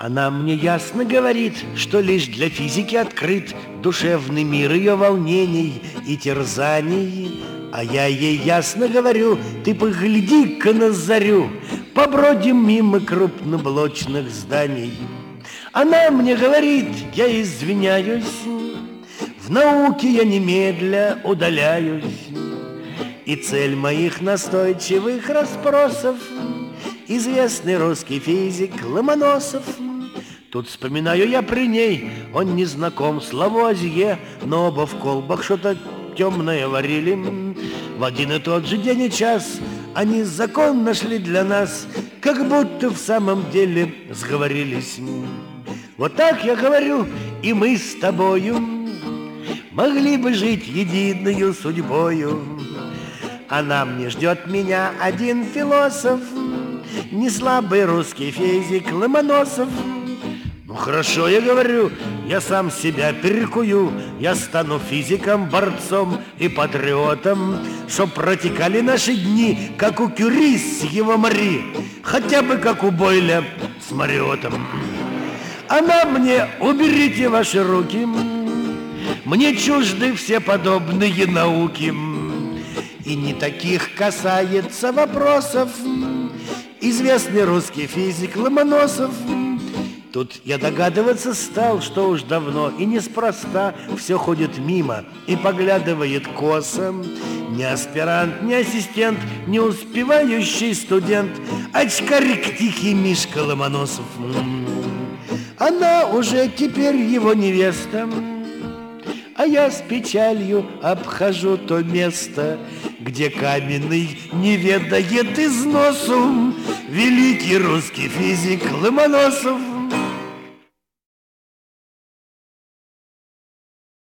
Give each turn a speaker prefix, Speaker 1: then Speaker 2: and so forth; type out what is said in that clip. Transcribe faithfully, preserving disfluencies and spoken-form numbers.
Speaker 1: Она мне ясно говорит, что лишь для физики открыт душевный мир ее волнений и терзаний. А я ей ясно говорю: ты погляди-ка на зарю, побродим мимо крупноблочных зданий. Она мне говорит: я извиняюсь, в науке я немедля удаляюсь. И цель моих настойчивых расспросов — известный русский физик Ломоносов. Тут вспоминаю я при ней, он не знаком с Лавуазье, но оба в колбах что-то темное варили. В один и тот же день и час они закон нашли для нас, как будто в самом деле сговорились. Вот так я говорю, и мы с тобою могли бы жить единую судьбою. Она мне ждет меня один философ, не слабый русский физик Ломоносов. Ну хорошо, я говорю, я сам себя перекую, я стану физиком, борцом и патриотом, чтоб протекали наши дни, как у Кюри с его Мари, хотя бы как у Бойля с Мариотом. Она мне: уберите ваши руки, мне чужды все подобные науки. И не таких касается вопросов известный русский физик Ломоносов. Тут я догадываться стал, что уж давно и неспроста все ходит мимо и поглядывает косо. Ни аспирант, ни ассистент, не успевающий студент, очкарик тихий Мишка Ломоносов. Она уже теперь его невеста, а я с печалью обхожу то место, где каменный не ведает износу великий русский физик Ломоносов.